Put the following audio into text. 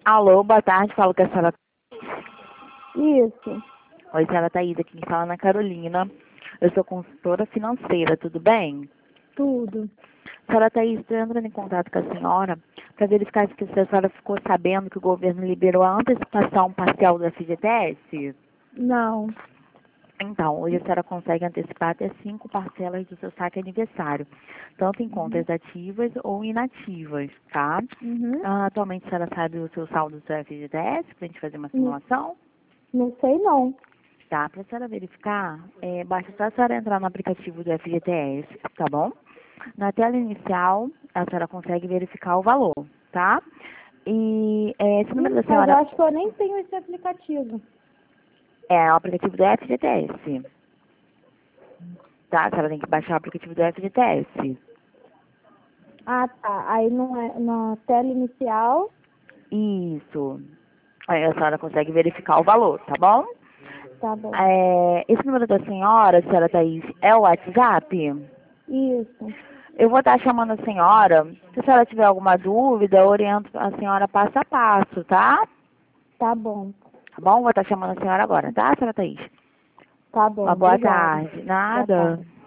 Alô, boa tarde, falo com a senhora. Isso, Oi, senhora Thaís, aqui quem fala é Ana Carolina. Eu sou consultora financeira, tudo bem? tudo. Senhora Thaís, estou entrando em contato com a senhora para verificar se a senhora ficou sabendo que o governo liberou a antecipação parcial do FGTS. Não. Então, hoje a senhora consegue antecipar até 5 parcelas do seu saque aniversário, tanto em contas ativas ou inativas, tá? Uhum. Atualmente a senhora sabe o seu saldo do seu FGTS, para a gente fazer uma Não, simulação? não sei não. Tá, para a senhora verificar, basta só a senhora entrar no aplicativo do FGTS, tá bom? Na tela inicial, a senhora consegue verificar o valor, tá? E esse número da Mas eu senhora acho que eu nem tenho esse aplicativo. é o aplicativo do FGTS, tá? A senhora tem que baixar o aplicativo do FGTS. Ah, tá. Aí não é na tela inicial. Isso. Aí a senhora consegue verificar o valor, tá bom? Tá bom. Esse número da senhora Thaís, é o WhatsApp? Isso. Eu vou estar chamando a senhora. Se a senhora tiver alguma dúvida, eu oriento a senhora passo a passo, tá? Tá bom. Tá bom? Vou estar chamando a senhora agora, tá, senhora Thaís? Tá Uma bom. boa Obrigada. tarde. Boa Nada. tarde.